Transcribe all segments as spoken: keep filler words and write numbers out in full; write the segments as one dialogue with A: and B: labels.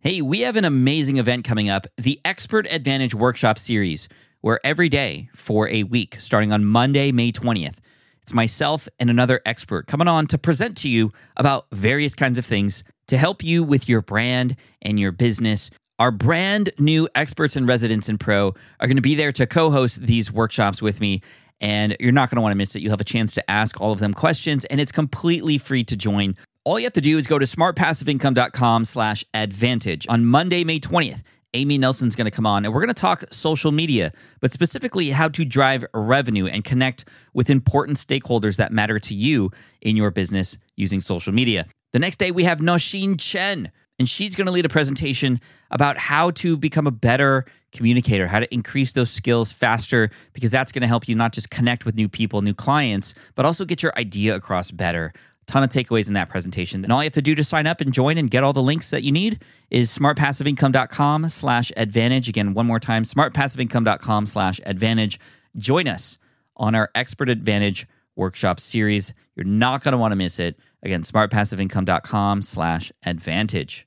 A: Hey, we have an amazing event coming up, the Expert Advantage Workshop Series, where every day for a week, starting on Monday, May twentieth, it's myself and another expert coming on to present to you about various kinds of things to help you with your brand and your business. Our brand new experts and residents in Pro are going to be there to co-host these workshops with me, and you're not going to want to miss it. You'll have a chance to ask all of them questions, and it's completely free to join. All you have to do is go to smartpassiveincome.com slash advantage. On Monday, May twentieth, Amy Nelson's going to come on, and we're going to talk social media, but specifically how to drive revenue and connect with important stakeholders that matter to you in your business using social media. The next day, we have Nosheen Chen, and she's going to lead a presentation about how to become a better communicator, how to increase those skills faster, because that's going to help you not just connect with new people, new clients, but also get your idea across better. Ton of takeaways in that presentation. And all you have to do to sign up and join and get all the links that you need is smartpassiveincome.com slash advantage. Again, one more time, smartpassiveincome.com slash advantage. Join us on our Expert Advantage Workshop Series. You're not going to want to miss it. Again, smartpassiveincome.com slash advantage.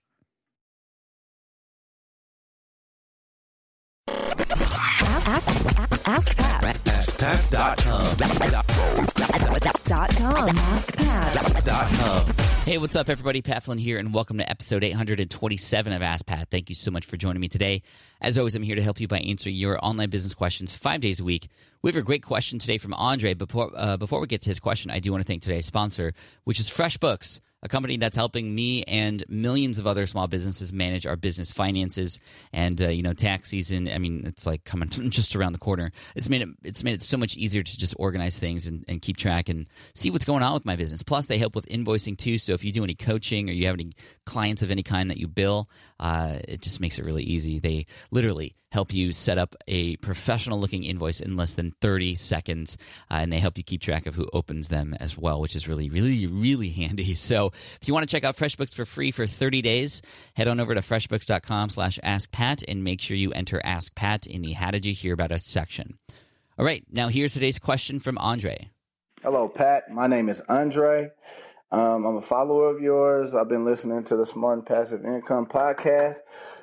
B: Ask, ask, ask Pat.
C: ask pat dot com.
B: Dot com. Ask Pat.
C: Dot com.
A: Hey, what's up, everybody? Pat Flynn here, and welcome to episode eight hundred twenty-seven of Ask Pat. Thank you so much for joining me today. As always, I'm here to help you by answering your online business questions five days a week. We have a great question today from Andre. Before, uh, before we get to his question, I do want to thank today's sponsor, which is FreshBooks, a company that's helping me and millions of other small businesses manage our business finances. And uh, you know, tax season, I mean, it's like coming just around the corner. It's made it it's made it so much easier to just organize things and, and keep track and see what's going on with my business. Plus, they help with invoicing too. So if you do any coaching or you have any clients of any kind that you bill, uh, it just makes it really easy. They literally help you set up a professional-looking invoice in less than thirty seconds, uh, and they help you keep track of who opens them as well, which is really, really, really handy. So if you want to check out FreshBooks for free for thirty days, head on over to freshbooks.com slash askpat and make sure you enter Ask Pat in the How Did You Hear About Us section. All right, now here's today's question from Andre.
D: Hello, Pat. My name is Andre. Um, I'm a follower of yours. I've been listening to the Smart and Passive Income podcast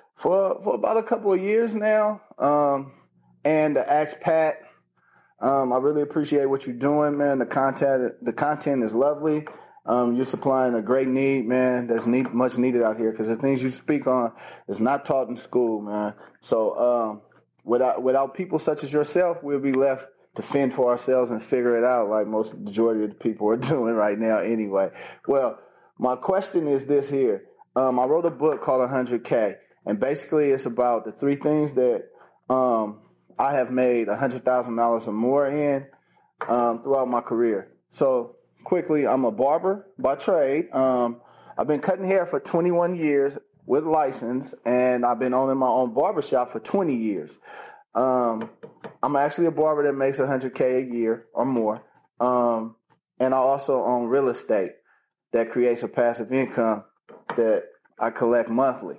D: for for about a couple of years now. Um, and the Ask Pat, um, I really appreciate what you're doing, man. The content, the content is lovely. Um, you're supplying a great need, man. That's need, much needed out here because the things you speak on is not taught in school, man. So um, without without people such as yourself, we'll be left to fend for ourselves and figure it out, like most majority of the people are doing right now, anyway. Well, my question is this here. Um, I wrote a book called one hundred K. And basically, it's about the three things that um, I have made one hundred thousand dollars or more in um, throughout my career. So quickly, I'm a barber by trade. Um, I've been cutting hair for twenty-one years with license, and I've been owning my own barbershop for twenty years. Um, I'm actually a barber that makes one hundred K a year or more. Um, and I also own real estate that creates a passive income that I collect monthly.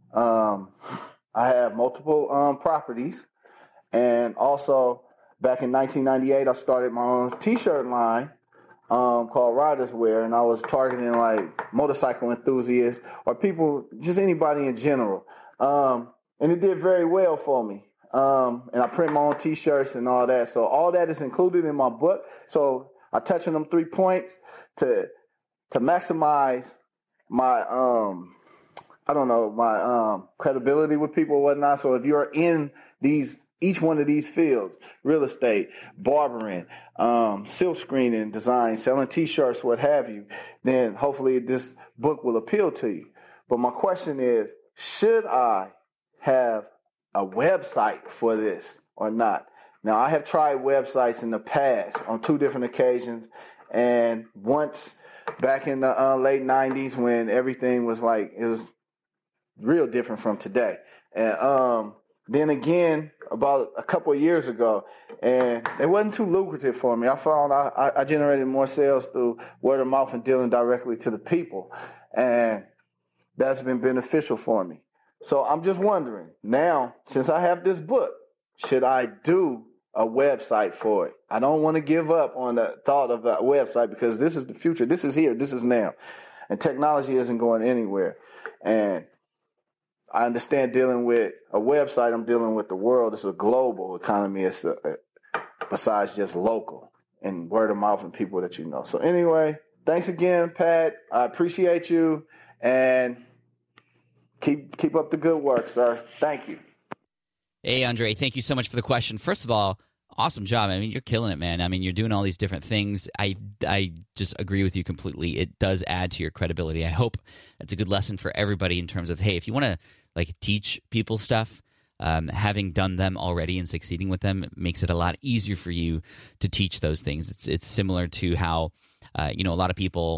D: Um, I have multiple um, properties, and also back in nineteen ninety-eight, I started my own T-shirt line um, called Riders Wear, and I was targeting like motorcycle enthusiasts or people, just anybody in general. Um, and it did very well for me. Um, and I print my own T-shirts and all that. So all that is included in my book. So I touch on them three points to to maximize my um. I don't know, my um, credibility with people and whatnot. So if you're in these, each one of these fields, real estate, barbering, um, silk screening, design, selling T-shirts, what have you, then hopefully this book will appeal to you. But my question is, should I have a website for this or not? Now, I have tried websites in the past on two different occasions, and once back in the uh, late nineties when everything was like, it was real different from today. And um, then again, about a couple of years ago, and it wasn't too lucrative for me. I found I, I generated more sales through word of mouth and dealing directly to the people. And that's been beneficial for me. So I'm just wondering, now, since I have this book, should I do a website for it? I don't want to give up on the thought of a website because this is the future. This is here. This is now. And technology isn't going anywhere. And I understand dealing with a website. I'm dealing with the world. It's a global economy. It's a, besides just local and word of mouth and people that you know. So anyway, thanks again, Pat. I appreciate you, and keep keep up the good work, sir. Thank you.
A: Hey, Andre, thank you so much for the question. First of all, awesome job. I mean, you're killing it, man. I mean, you're doing all these different things. I, I just agree with you completely. It does add to your credibility. I hope that's a good lesson for everybody in terms of, hey, if you want to like teach people stuff, um, having done them already and succeeding with them makes it a lot easier for you to teach those things. It's it's similar to how, uh, you know, a lot of people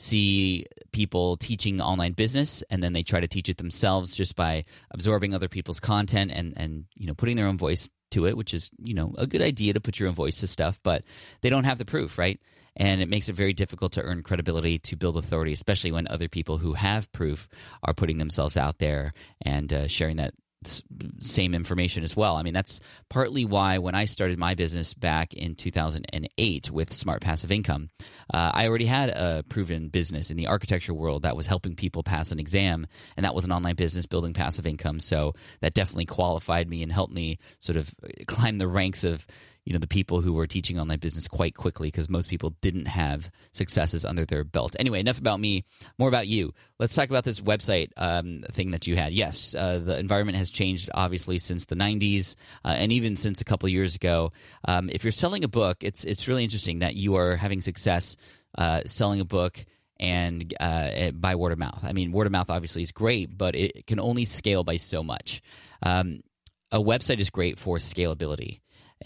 A: see people teaching online business and then they try to teach it themselves just by absorbing other people's content and, and you know, putting their own voice to it, which is, you know, a good idea to put your own voice to stuff, but they don't have the proof, right? And it makes it very difficult to earn credibility, to build authority, especially when other people who have proof are putting themselves out there and uh, sharing that same information as well. I mean, that's partly why when I started my business back in two thousand eight with Smart Passive Income, uh, I already had a proven business in the architecture world that was helping people pass an exam, and that was an online business building passive income. So that definitely qualified me and helped me sort of climb the ranks of, you know, the people who were teaching online business quite quickly, because most people didn't have successes under their belt. Anyway, enough about me, more about you. Let's talk about this website um, thing that you had. Yes, uh, the environment has changed, obviously, since the nineties uh, and even since a couple years ago. Um, if you're selling a book, it's it's really interesting that you are having success uh, selling a book and uh, by word of mouth. I mean, word of mouth obviously is great, but it can only scale by so much. Um, a website is great for scalability.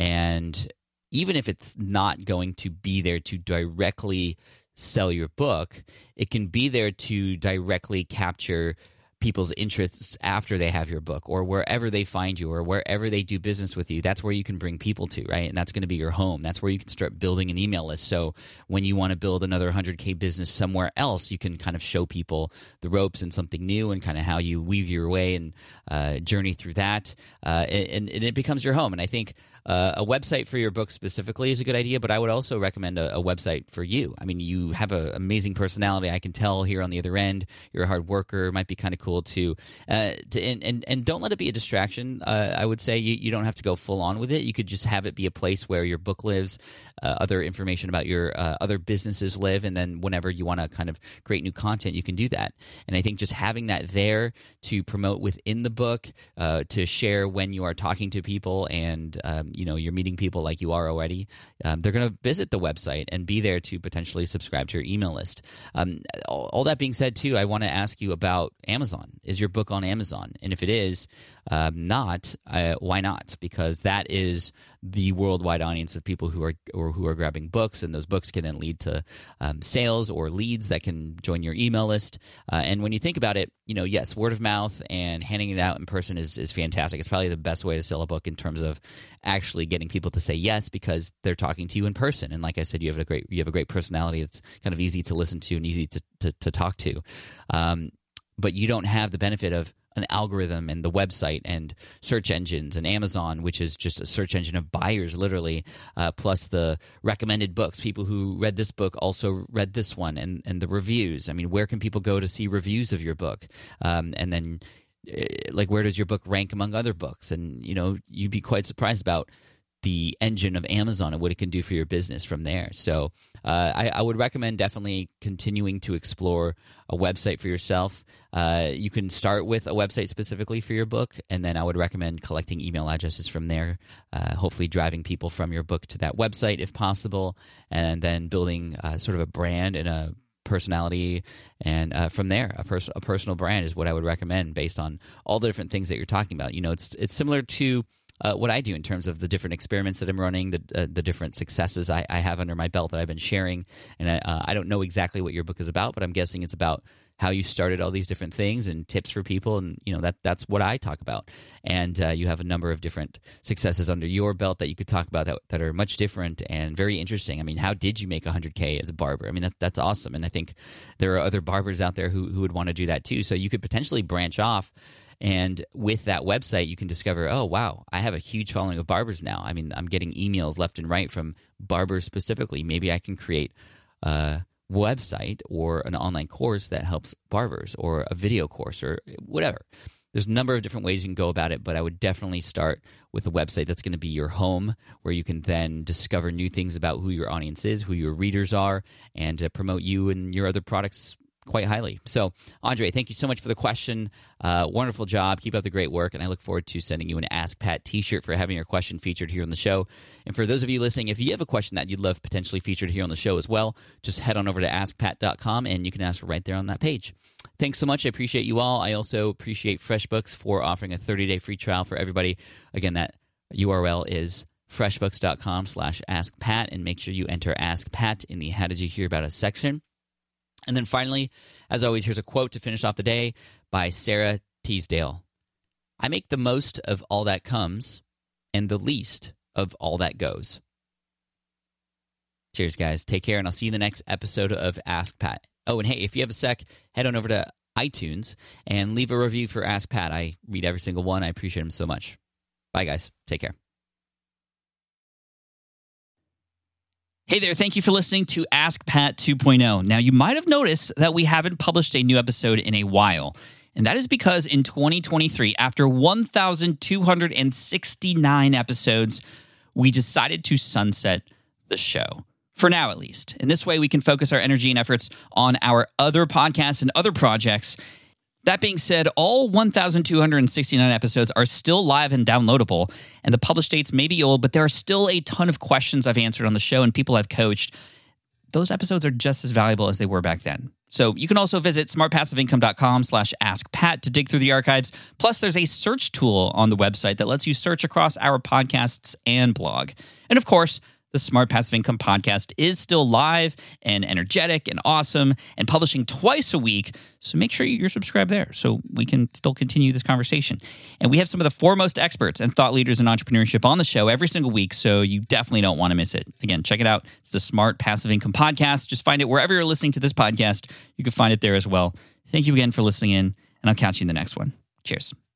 A: And even if it's not going to be there to directly sell your book, it can be there to directly capture people's interests after they have your book, or wherever they find you, or wherever they do business with you. That's where you can bring people to, right? And that's going to be your home. That's where you can start building an email list. So when you want to build another one hundred K business somewhere else, you can kind of show people the ropes and something new, and kind of how you weave your way and uh, journey through that. Uh, and, and it becomes your home. And I think Uh, a website for your book specifically is a good idea, but I would also recommend a, a website for you. I mean, you have an amazing personality. I can tell here on the other end. You're a hard worker. It might be kind of cool to, uh, to and, and, and don't let it be a distraction. Uh, I would say you, you don't have to go full on with it. You could just have it be a place where your book lives, uh, other information about your uh, other businesses live, and then whenever you want to kind of create new content, you can do that. And I think just having that there to promote within the book, uh, to share when you are talking to people and um, you know, you're meeting people like you are already, um, they're going to visit the website and be there to potentially subscribe to your email list. Um, all, all that being said, too, I want to ask you about Amazon. Is your book on Amazon? And if it is um, not, uh, why not? Because that is the worldwide audience of people who are or who are grabbing books, and those books can then lead to um, sales or leads that can join your email list. Uh, and when you think about it, you know, yes, word of mouth and handing it out in person is is fantastic. It's probably the best way to sell a book in terms of actually getting people to say yes, because they're talking to you in person. And like I said, you have a great you have a great personality. It's kind of easy to listen to and easy to to, to talk to. Um, but you don't have the benefit of an algorithm and the website and search engines and Amazon, which is just a search engine of buyers, literally, uh, plus the recommended books. People who read this book also read this one, and, and the reviews. I mean, where can people go to see reviews of your book? Um, and then, like, where does your book rank among other books? And, you know, you'd be quite surprised about the engine of Amazon and what it can do for your business from there. So uh, I, I would recommend definitely continuing to explore a website for yourself. Uh, you can start with a website specifically for your book, and then I would recommend collecting email addresses from there, uh, hopefully driving people from your book to that website if possible, and then building uh, sort of a brand and a personality, and uh, from there, a, pers- a personal brand is what I would recommend based on all the different things that you're talking about. You know, it's it's similar to Uh, what I do in terms of the different experiments that I'm running, the uh, the different successes I, I have under my belt that I've been sharing. And I, uh, I don't know exactly what your book is about, but I'm guessing it's about how you started all these different things and tips for people. And, you know, that that's what I talk about. And uh, you have a number of different successes under your belt that you could talk about that, that are much different and very interesting. I mean, how did you make one hundred K as a barber? I mean, that, that's awesome. And I think there are other barbers out there who, who would want to do that too. So you could potentially branch off. And with that website, you can discover, oh, wow, I have a huge following of barbers now. I mean, I'm getting emails left and right from barbers specifically. Maybe I can create a website or an online course that helps barbers, or a video course, or whatever. There's a number of different ways you can go about it, but I would definitely start with a website that's going to be your home, where you can then discover new things about who your audience is, who your readers are, and uh, promote you and your other products quite highly. So, Andre, thank you so much for the question. Uh, wonderful job. Keep up the great work, and I look forward to sending you an Ask Pat t-shirt for having your question featured here on the show. And for those of you listening, if you have a question that you'd love potentially featured here on the show as well, just head on over to ask pat dot com, and you can ask right there on that page. Thanks so much. I appreciate you all. I also appreciate FreshBooks for offering a thirty-day free trial for everybody. Again, that U R L is freshbooks dot com slash ask pat, and make sure you enter Ask Pat in the How Did You Hear About Us section. And then finally, as always, here's a quote to finish off the day by Sarah Teasdale. I make the most of all that comes and the least of all that goes. Cheers, guys. Take care, and I'll see you in the next episode of Ask Pat. Oh, and hey, if you have a sec, head on over to iTunes and leave a review for Ask Pat. I read every single one. I appreciate them so much. Bye, guys. Take care. Hey there, thank you for listening to Ask Pat two point oh. Now, you might have noticed that we haven't published a new episode in a while, and that is because in twenty twenty-three, after one thousand two hundred sixty-nine episodes, we decided to sunset the show. For now, at least. In this way, we can focus our energy and efforts on our other podcasts and other projects. That being said, all one thousand two hundred sixty-nine episodes are still live and downloadable, and the published dates may be old, but there are still a ton of questions I've answered on the show and people I've coached. Those episodes are just as valuable as they were back then. So you can also visit smartpassiveincome dot com slash ask pat to dig through the archives. Plus, there's a search tool on the website that lets you search across our podcasts and blog. And of course, the Smart Passive Income podcast is still live and energetic and awesome and publishing twice a week. So make sure you're subscribed there so we can still continue this conversation. And we have some of the foremost experts and thought leaders in entrepreneurship on the show every single week, so you definitely don't want to miss it. Again, check it out. It's the Smart Passive Income podcast. Just find it wherever you're listening to this podcast. You can find it there as well. Thank you again for listening in, and I'll catch you in the next one. Cheers.